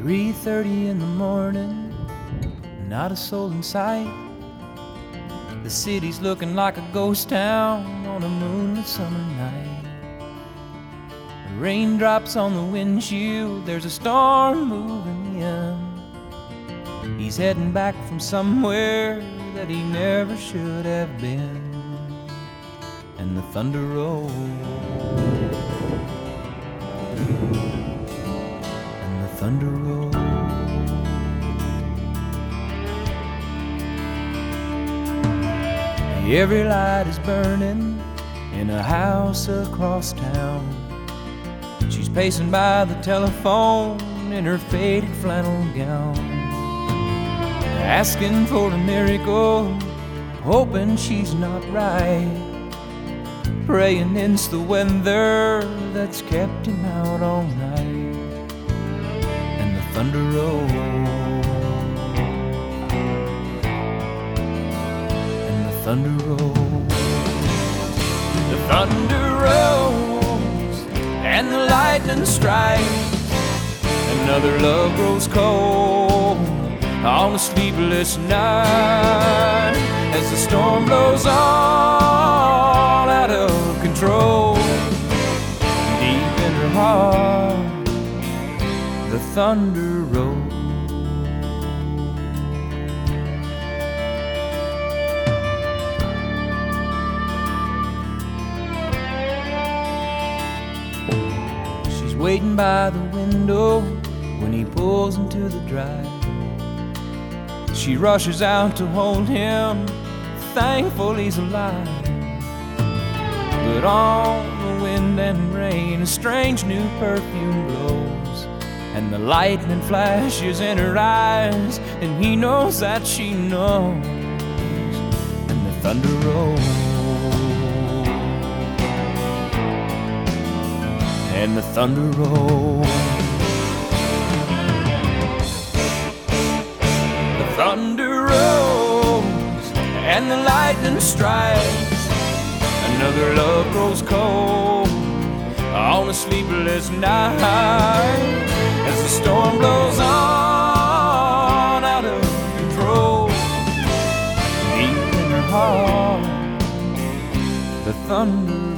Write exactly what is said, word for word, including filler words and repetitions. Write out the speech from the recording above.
three thirty in the morning, not a soul in sight. The city's looking like a ghost town on a moonlit summer night. The raindrops on the windshield, there's a storm moving in. He's heading back from somewhere that he never should have been. And the thunder rolls, and the thunder rolls. Every light is burning in a house across town. She's pacing by the telephone in her faded flannel gown, asking for a miracle, hoping she's not right, praying it's the weather that's kept him out all night. And the thunder rolls, and the thunder rolls. The thunder rolls, and the lightning strikes. Another love grows cold on a sleepless night, as the storm blows all out of control. Deep in her heart, the thunder rolls. She's waiting by the window when he pulls into the drive. She rushes out to hold him, thankful he's alive. But on the wind and rain, a strange new perfume blows, and the lightning flashes in her eyes, and he knows that she knows. And the thunder rolls, and the thunder rolls. The thunder rolls, and the lightning strikes. Another love grows cold on a sleepless night, as the storm blows on out of control. Deep in her heart, the thunder